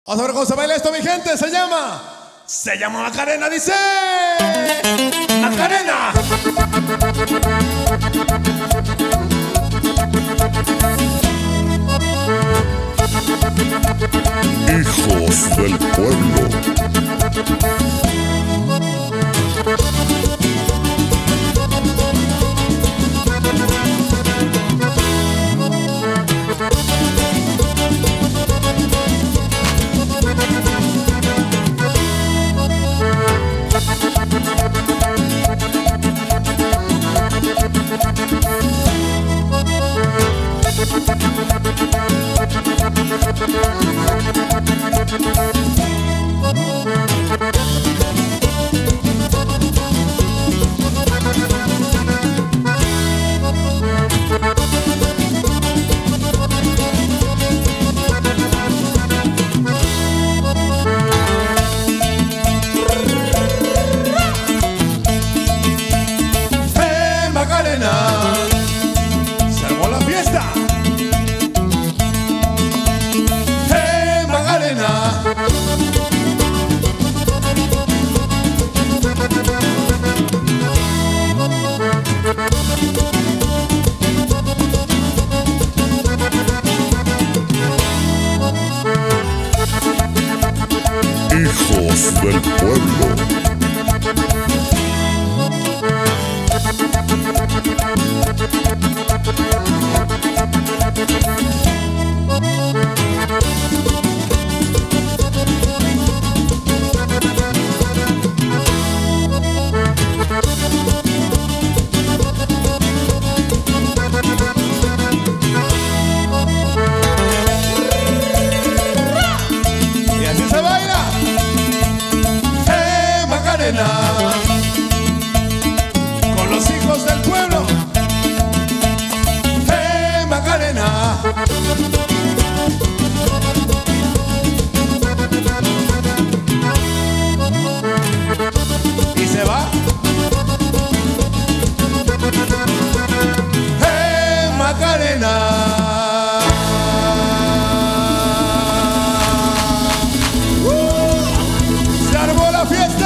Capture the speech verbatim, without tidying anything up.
Vamos a ver cómo se baila esto, mi gente. Se llama... Se llama Macarena, dice... Macarena. Hijos del pueblo. Se armó la fiesta. ¡Hey, Macarena! Hijos del pueblo. Y así se baila. ¡Hey, Macarena! Con los hijos del pueblo. ¡Hey, Macarena! Y se va. ¡Hey, Macarena! ¡Uh! ¡Se armó la fiesta!